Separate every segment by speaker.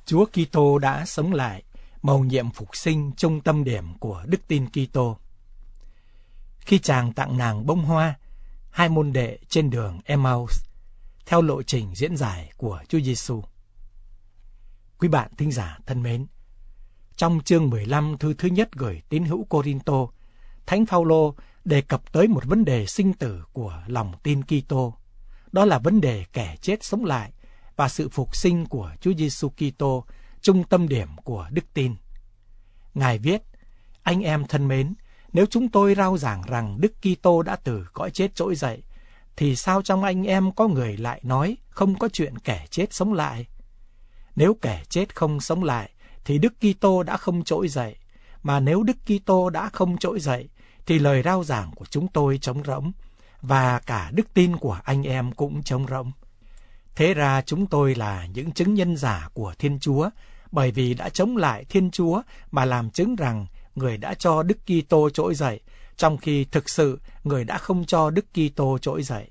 Speaker 1: Chúa Kitô đã sống lại, mầu nhiệm phục sinh trung tâm điểm của đức tin Kitô. Khi chàng tặng nàng bông hoa, hai môn đệ trên đường Emmaus, theo lộ trình diễn giải của Chúa Giêsu. Quý bạn thính giả thân mến, trong chương 15 thư thứ nhất gửi tín hữu Cô-rin-tô, Thánh Phao-lô đề cập tới một vấn đề sinh tử của lòng tin Kitô. Đó là vấn đề kẻ chết sống lại và sự phục sinh của Chúa Giêsu Kitô, trung tâm điểm của đức tin. Ngài viết: Anh em thân mến, nếu chúng tôi rao giảng rằng Đức Kitô đã từ cõi chết trỗi dậy, thì sao trong anh em có người lại nói không có chuyện kẻ chết sống lại? Nếu kẻ chết không sống lại, thì Đức Kitô đã không trỗi dậy. Mà nếu Đức Kitô đã không trỗi dậy, thì lời rao giảng của chúng tôi trống rỗng, và cả đức tin của anh em cũng trống rỗng. Thế ra chúng tôi là những chứng nhân giả của Thiên Chúa, bởi vì đã chống lại Thiên Chúa mà làm chứng rằng Người đã cho Đức Kitô trỗi dậy, trong khi thực sự Người đã không cho Đức Kitô trỗi dậy.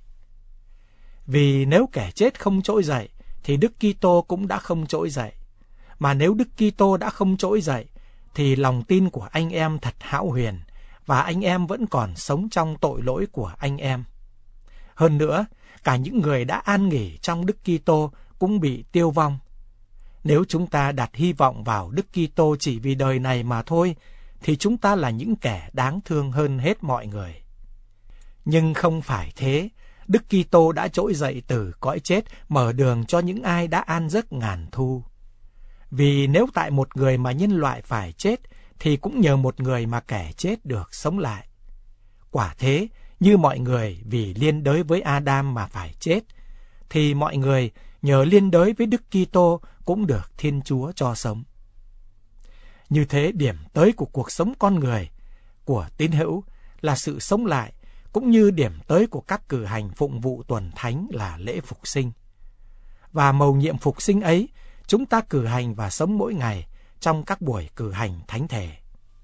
Speaker 1: Vì nếu kẻ chết không trỗi dậy, thì Đức Kitô cũng đã không trỗi dậy. Mà nếu Đức Kitô đã không trỗi dậy, thì lòng tin của anh em thật hão huyền, và anh em vẫn còn sống trong tội lỗi của anh em. Hơn nữa, cả những người đã an nghỉ trong Đức Kitô cũng bị tiêu vong. Nếu chúng ta đặt hy vọng vào Đức Kitô chỉ vì đời này mà thôi, thì chúng ta là những kẻ đáng thương hơn hết mọi người. Nhưng không phải thế, Đức Kitô đã trỗi dậy từ cõi chết, mở đường cho những ai đã an giấc ngàn thu. Vì nếu tại một người mà nhân loại phải chết, thì cũng nhờ một người mà kẻ chết được sống lại. Quả thế, như mọi người vì liên đới với Adam mà phải chết, thì mọi người nhờ liên đới với Đức Kitô cũng được Thiên Chúa cho sống. Như thế, điểm tới của cuộc sống con người, của tín hữu là sự sống lại, cũng như điểm tới của các cử hành phụng vụ tuần thánh là lễ phục sinh. Và mầu nhiệm phục sinh ấy, chúng ta cử hành và sống mỗi ngày trong các buổi cử hành thánh thể.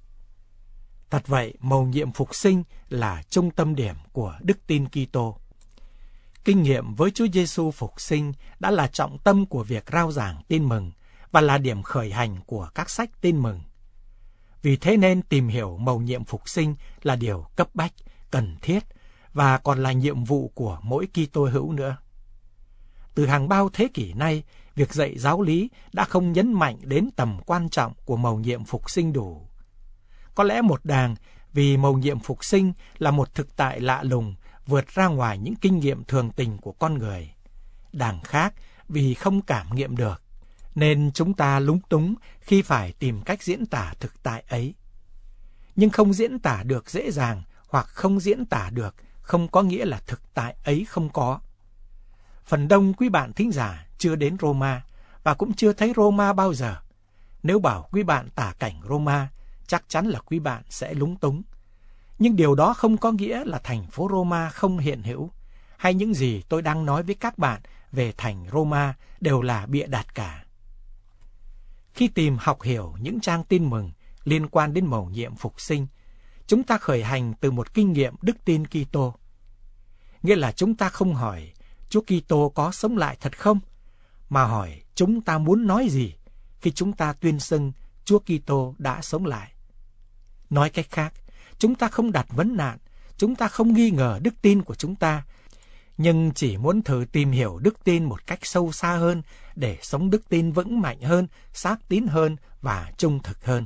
Speaker 1: Thật vậy, mầu nhiệm phục sinh là trung tâm điểm của đức tin Kitô. Kinh nghiệm với Chúa Giêsu phục sinh đã là trọng tâm của việc rao giảng tin mừng và là điểm khởi hành của các sách tin mừng. Vì thế nên tìm hiểu mầu nhiệm phục sinh là điều cấp bách, cần thiết và còn là nhiệm vụ của mỗi Kitô hữu nữa. Từ hàng bao thế kỷ nay, việc dạy giáo lý đã không nhấn mạnh đến tầm quan trọng của mầu nhiệm phục sinh đủ. Có lẽ một đàng vì mầu nhiệm phục sinh là một thực tại lạ lùng vượt ra ngoài những kinh nghiệm thường tình của con người. Đàng khác vì không cảm nghiệm được, nên chúng ta lúng túng khi phải tìm cách diễn tả thực tại ấy. Nhưng không diễn tả được dễ dàng hoặc không diễn tả được không có nghĩa là thực tại ấy không có. Phần đông quý bạn thính giả chưa đến Roma và cũng chưa thấy Roma bao giờ. Nếu bảo quý bạn tả cảnh Roma, chắc chắn là quý bạn sẽ lúng túng. Nhưng điều đó không có nghĩa là thành phố Roma không hiện hữu, hay những gì tôi đang nói với các bạn về thành Roma đều là bịa đặt cả. Khi tìm học hiểu những trang tin mừng liên quan đến mầu nhiệm phục sinh, chúng ta khởi hành từ một kinh nghiệm đức tin Kitô. Nghĩa là chúng ta không hỏi Chúa Kitô có sống lại thật không, mà hỏi chúng ta muốn nói gì khi chúng ta tuyên xưng Chúa Kitô đã sống lại. Nói cách khác, chúng ta không đặt vấn nạn, chúng ta không nghi ngờ đức tin của chúng ta, nhưng chỉ muốn thử tìm hiểu đức tin một cách sâu xa hơn để sống đức tin vững mạnh hơn, xác tín hơn và trung thực hơn.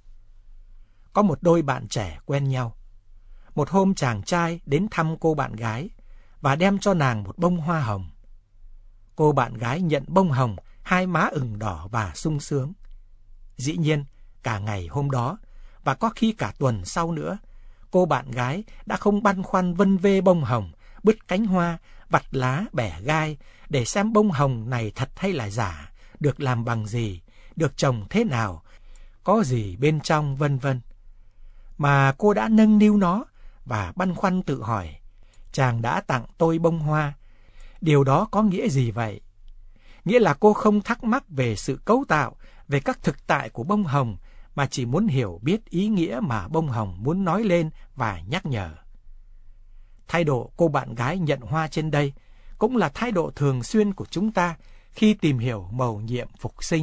Speaker 1: Có một đôi bạn trẻ quen nhau. Một hôm chàng trai đến thăm cô bạn gái và đem cho nàng một bông hoa hồng. Cô bạn gái nhận bông hồng, hai má ửng đỏ và sung sướng. Dĩ nhiên, cả ngày hôm đó, và có khi cả tuần sau nữa, cô bạn gái đã không băn khoăn vân vê bông hồng, bứt cánh hoa, vặt lá, bẻ gai, để xem bông hồng này thật hay là giả, được làm bằng gì, được trồng thế nào, có gì bên trong, vân vân. Mà cô đã nâng niu nó và băn khoăn tự hỏi, chàng đã tặng tôi bông hoa, điều đó có nghĩa gì vậy? Nghĩa là cô không thắc mắc về sự cấu tạo, về các thực tại của bông hồng, mà chỉ muốn hiểu biết ý nghĩa mà bông hồng muốn nói lên và nhắc nhở. Thái độ cô bạn gái nhận hoa trên đây cũng là thái độ thường xuyên của chúng ta khi tìm hiểu mầu nhiệm phục sinh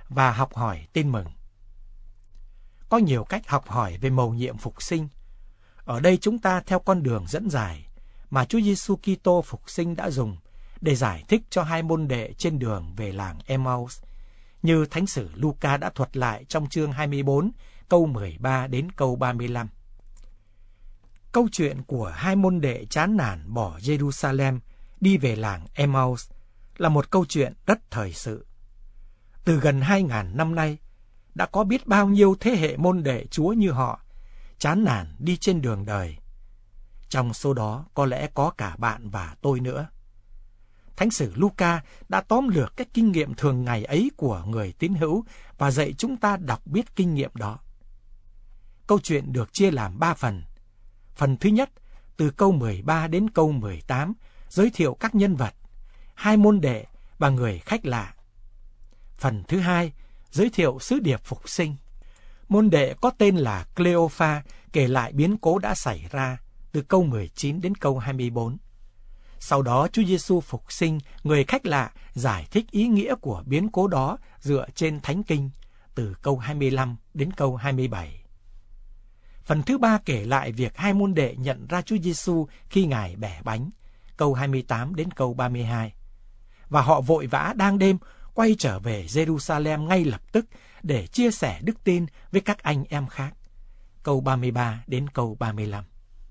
Speaker 1: và học hỏi tin mừng. Có nhiều cách học hỏi về mầu nhiệm phục sinh. Ở đây chúng ta theo con đường dẫn giải mà Chúa Giêsu Kitô phục sinh đã dùng để giải thích cho hai môn đệ trên đường về làng Emmaus, như Thánh sử Luca đã thuật lại trong chương 24, câu 13 đến câu 35. Câu chuyện của hai môn đệ chán nản bỏ Jerusalem đi về làng Emmaus là một câu chuyện rất thời sự. Từ gần 2.000 năm nay, đã có biết bao nhiêu thế hệ môn đệ Chúa như họ chán nản đi trên đường đời. Trong số đó có lẽ có cả bạn và tôi nữa. Thánh sử Luca đã tóm lược cái kinh nghiệm thường ngày ấy của người tín hữu và dạy chúng ta đọc biết kinh nghiệm đó. Câu chuyện được chia làm 3 phần. Phần thứ nhất, từ câu 13 đến câu 18, giới thiệu các nhân vật, hai môn đệ và người khách lạ. Phần thứ hai, giới thiệu sứ điệp phục sinh. Môn đệ có tên là Cleophas kể lại biến cố đã xảy ra từ câu 19 đến câu 24. Sau đó Chúa Giêsu phục sinh, người khách lạ giải thích ý nghĩa của biến cố đó dựa trên Thánh Kinh từ câu 25 đến câu 27. Phần thứ ba kể lại việc hai môn đệ nhận ra Chúa Giêsu khi Ngài bẻ bánh, câu 28 đến câu 32. Và họ vội vã đang đêm quay trở về Jerusalem ngay lập tức để chia sẻ đức tin với các anh em khác, câu 33 đến câu 35.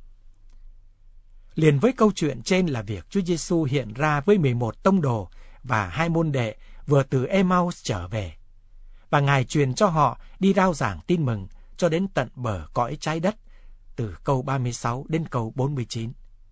Speaker 1: Liền với câu chuyện trên là việc Chúa Giêsu hiện ra với 11 tông đồ và hai môn đệ vừa từ Emmaus trở về, và Ngài truyền cho họ đi rao giảng tin mừng cho đến tận bờ cõi trái đất, từ câu 36 đến câu 49.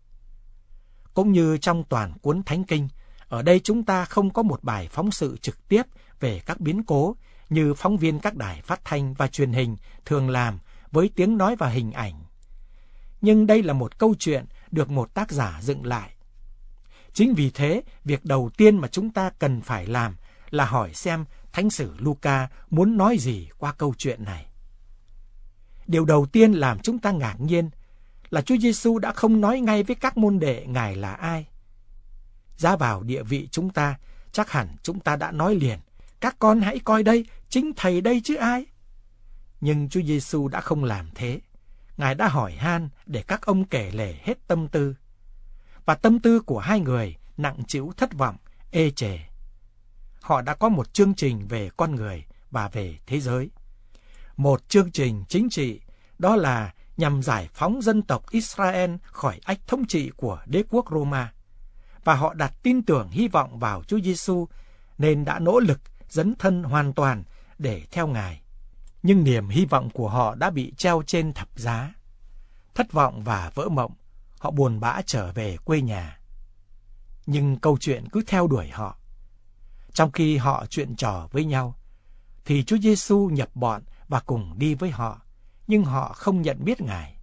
Speaker 1: Cũng như trong toàn cuốn Thánh Kinh, ở đây chúng ta không có một bài phóng sự trực tiếp về các biến cố như phóng viên các đài phát thanh và truyền hình thường làm với tiếng nói và hình ảnh. Nhưng đây là một câu chuyện được một tác giả dựng lại. Chính vì thế, việc đầu tiên mà chúng ta cần phải làm là hỏi xem Thánh sử Luca muốn nói gì qua câu chuyện này. Điều đầu tiên làm chúng ta ngạc nhiên là Chúa Giêsu đã không nói ngay với các môn đệ Ngài là ai. Giá vào địa vị chúng ta, chắc hẳn chúng ta đã nói liền: các con hãy coi đây, chính Thầy đây chứ ai. Nhưng Chúa Giêsu đã không làm thế. Ngài đã hỏi han để các ông kể lể hết tâm tư. Và tâm tư của hai người nặng trĩu thất vọng, ê chề. Họ đã có một chương trình về con người và về thế giới. Một chương trình chính trị, đó là nhằm giải phóng dân tộc Israel khỏi ách thống trị của đế quốc Roma. Và họ đặt tin tưởng hy vọng vào Chúa Giêsu nên đã nỗ lực dấn thân hoàn toàn để theo Ngài. Nhưng niềm hy vọng của họ đã bị treo trên thập giá. Thất vọng và vỡ mộng, họ buồn bã trở về quê nhà. Nhưng câu chuyện cứ theo đuổi họ. Trong khi họ chuyện trò với nhau, thì Chúa Giêsu nhập bọn và cùng đi với họ, nhưng họ không nhận biết Ngài.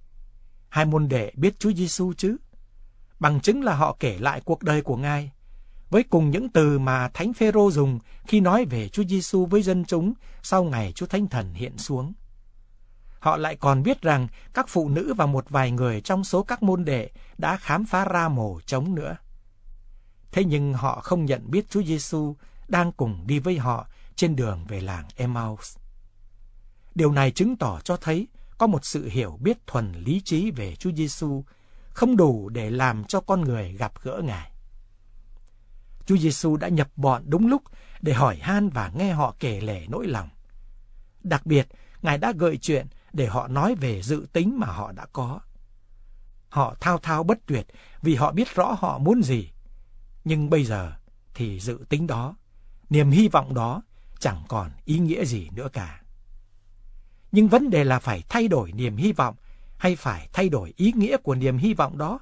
Speaker 1: Hai môn đệ biết Chúa Giêsu chứ? Bằng chứng là họ kể lại cuộc đời của Ngài, với cùng những từ mà Thánh Phêrô dùng khi nói về Chúa Giêsu với dân chúng sau ngày Chúa Thánh Thần hiện xuống. Họ lại còn biết rằng các phụ nữ và một vài người trong số các môn đệ đã khám phá ra mồ trống nữa. Thế nhưng họ không nhận biết Chúa Giêsu đang cùng đi với họ trên đường về làng Emmaus. Điều này chứng tỏ cho thấy có một sự hiểu biết thuần lý trí về Chúa Giêsu không đủ để làm cho con người gặp gỡ Ngài. Chúa Giêsu đã nhập bọn đúng lúc để hỏi han và nghe họ kể lể nỗi lòng. Đặc biệt, Ngài đã gợi chuyện để họ nói về dự tính mà họ đã có. Họ thao thao bất tuyệt vì họ biết rõ họ muốn gì. Nhưng bây giờ thì dự tính đó, niềm hy vọng đó chẳng còn ý nghĩa gì nữa cả. Nhưng vấn đề là phải thay đổi niềm hy vọng hay phải thay đổi ý nghĩa của niềm hy vọng đó?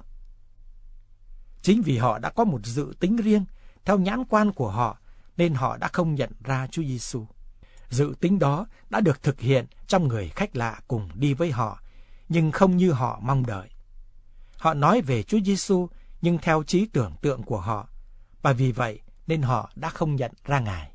Speaker 1: Chính vì họ đã có một dự tính riêng theo nhãn quan của họ nên họ đã không nhận ra Chúa Giêsu. Dự tính đó đã được thực hiện trong người khách lạ cùng đi với họ, nhưng không như họ mong đợi. Họ nói về Chúa Giêsu nhưng theo trí tưởng tượng của họ, và vì vậy nên họ đã không nhận ra Ngài.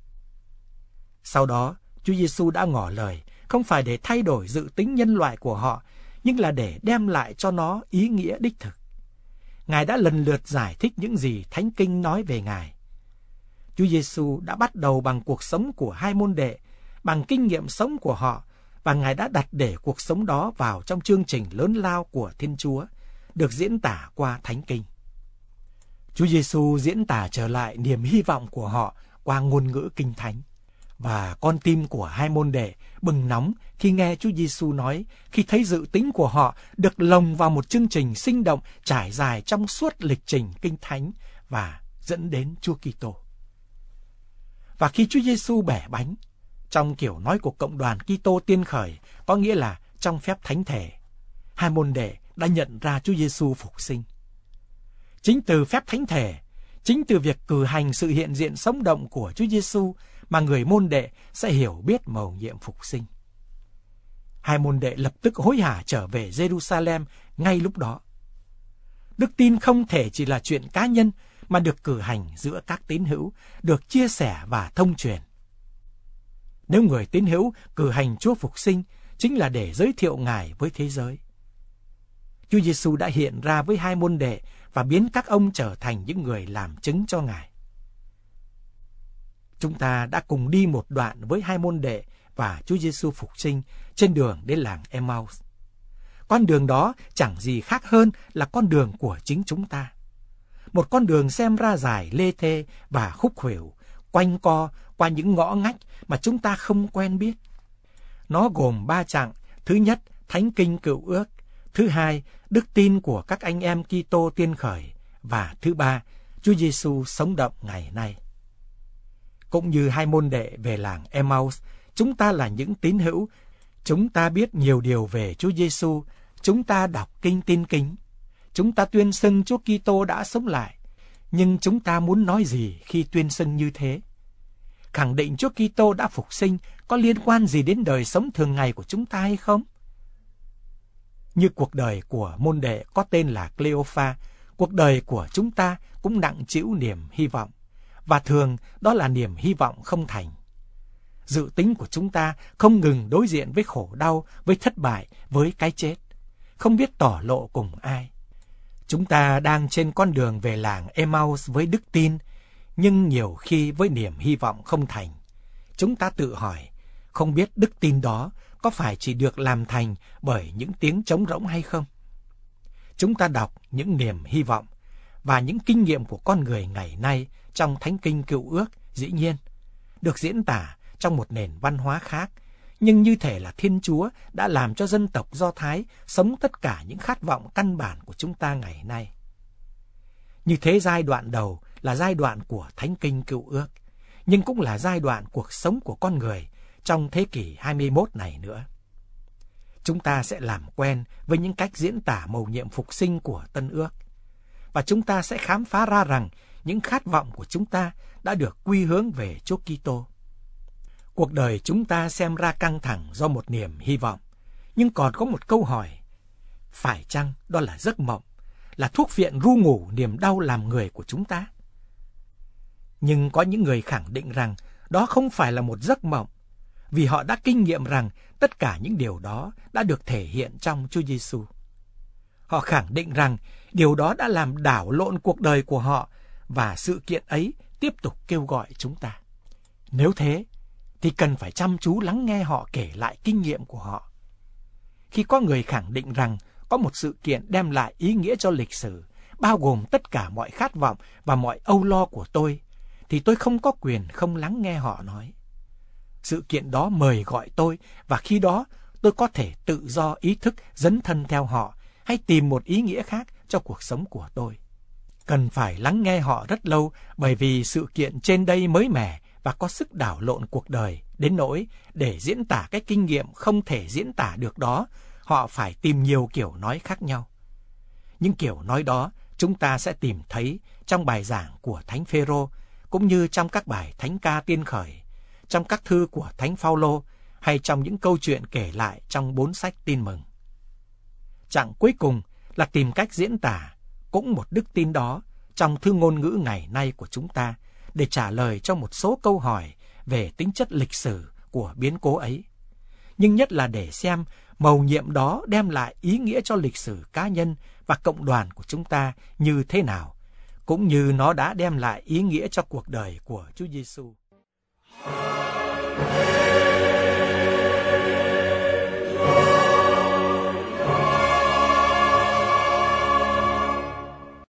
Speaker 1: Sau đó, Chúa Giêsu đã ngỏ lời, không phải để thay đổi dự tính nhân loại của họ, nhưng là để đem lại cho nó ý nghĩa đích thực. Ngài đã lần lượt giải thích những gì Thánh Kinh nói về Ngài. Chúa Giêsu đã bắt đầu bằng cuộc sống của hai môn đệ, bằng kinh nghiệm sống của họ, và Ngài đã đặt để cuộc sống đó vào trong chương trình lớn lao của Thiên Chúa, được diễn tả qua Thánh Kinh. Chúa Giêsu diễn tả trở lại niềm hy vọng của họ qua ngôn ngữ Kinh Thánh. Và con tim của hai môn đệ bừng nóng khi nghe Chúa Giêsu nói, khi thấy dự tính của họ được lồng vào một chương trình sinh động trải dài trong suốt lịch trình Kinh Thánh và dẫn đến Chúa Kitô. Và khi Chúa Giêsu bẻ bánh, trong kiểu nói của cộng đoàn Kitô tiên khởi, có nghĩa là trong phép thánh thể, hai môn đệ đã nhận ra Chúa Giêsu phục sinh. Chính từ phép thánh thể, chính từ việc cử hành sự hiện diện sống động của Chúa Giêsu mà người môn đệ sẽ hiểu biết mầu nhiệm phục sinh. Hai môn đệ lập tức hối hả trở về Jerusalem ngay lúc đó. Đức tin không thể chỉ là chuyện cá nhân mà được cử hành giữa các tín hữu, được chia sẻ và thông truyền. Nếu người tín hữu cử hành Chúa phục sinh chính là để giới thiệu Ngài với thế giới. Chúa Giêsu đã hiện ra với hai môn đệ và biến các ông trở thành những người làm chứng cho Ngài. Chúng ta đã cùng đi một đoạn với hai môn đệ và Chúa Giêsu phục sinh trên đường đến làng Emmaus. Con đường đó chẳng gì khác hơn là con đường của chính chúng ta. Một con đường xem ra dài lê thê và khúc khuỷu, quanh co qua những ngõ ngách mà chúng ta không quen biết. Nó gồm 3 chặng: thứ nhất, Thánh Kinh Cựu Ước; thứ hai, đức tin của các anh em Kitô tiên khởi; và thứ ba, Chúa Giêsu sống động ngày nay. Cũng như hai môn đệ về làng Emmaus, chúng ta là những tín hữu. Chúng ta biết nhiều điều về Chúa Giêsu. Chúng ta đọc kinh tin kính. Chúng ta tuyên xưng Chúa Kitô đã sống lại. Nhưng chúng ta muốn nói gì khi tuyên xưng như thế? Khẳng định Chúa Kitô đã phục sinh có liên quan gì đến đời sống thường ngày của chúng ta hay không? Như cuộc đời của môn đệ có tên là Cleophas, cuộc đời của chúng ta cũng nặng trĩu niềm hy vọng. Và thường đó là niềm hy vọng không thành. Dự tính của chúng ta không ngừng đối diện với khổ đau, với thất bại, với cái chết, không biết tỏ lộ cùng ai. Chúng ta đang trên con đường về làng Emmaus với đức tin, nhưng nhiều khi với niềm hy vọng không thành. Chúng ta tự hỏi, không biết đức tin đó có phải chỉ được làm thành bởi những tiếng trống rỗng hay không? Chúng ta đọc những niềm hy vọng và những kinh nghiệm của con người ngày nay trong Thánh Kinh Cựu Ước, dĩ nhiên, được diễn tả trong một nền văn hóa khác, nhưng như thể là Thiên Chúa đã làm cho dân tộc Do Thái sống tất cả những khát vọng căn bản của chúng ta ngày nay. Như thế giai đoạn đầu là giai đoạn của Thánh Kinh Cựu Ước, nhưng cũng là giai đoạn cuộc sống của con người trong thế kỷ 21 này nữa. Chúng ta sẽ làm quen với những cách diễn tả mầu nhiệm phục sinh của Tân Ước, và chúng ta sẽ khám phá ra rằng những khát vọng của chúng ta đã được quy hướng về Chúa Kitô. Cuộc đời chúng ta xem ra căng thẳng do một niềm hy vọng, nhưng còn có một câu hỏi: phải chăng đó là giấc mộng, là thuốc phiện ru ngủ niềm đau làm người của chúng ta? Nhưng có những người khẳng định rằng đó không phải là một giấc mộng, vì họ đã kinh nghiệm rằng tất cả những điều đó đã được thể hiện trong Chúa Giêsu. Họ khẳng định rằng điều đó đã làm đảo lộn cuộc đời của họ, và sự kiện ấy tiếp tục kêu gọi chúng ta. Nếu thế, thì cần phải chăm chú lắng nghe họ kể lại kinh nghiệm của họ. Khi có người khẳng định rằng có một sự kiện đem lại ý nghĩa cho lịch sử, bao gồm tất cả mọi khát vọng và mọi âu lo của tôi, thì tôi không có quyền không lắng nghe họ nói. Sự kiện đó mời gọi tôi, và khi đó tôi có thể tự do ý thức dấn thân theo họ, hay tìm một ý nghĩa khác cho cuộc sống của tôi. Cần phải lắng nghe họ rất lâu, bởi vì sự kiện trên đây mới mẻ và có sức đảo lộn cuộc đời, đến nỗi để diễn tả cái kinh nghiệm không thể diễn tả được đó, họ phải tìm nhiều kiểu nói khác nhau. Những kiểu nói đó chúng ta sẽ tìm thấy trong bài giảng của Thánh Phêrô, cũng như trong các bài thánh ca tiên khởi, trong các thư của Thánh Phaolô, hay trong những câu chuyện kể lại trong 4 sách tin mừng. Chặng cuối cùng là tìm cách diễn tả cũng một đức tin đó trong thư ngôn ngữ ngày nay của chúng ta, để trả lời cho một số câu hỏi về tính chất lịch sử của biến cố ấy, nhưng nhất là để xem mầu nhiệm đó đem lại ý nghĩa cho lịch sử cá nhân và cộng đoàn của chúng ta như thế nào, cũng như nó đã đem lại ý nghĩa cho cuộc đời của Chúa Giêsu.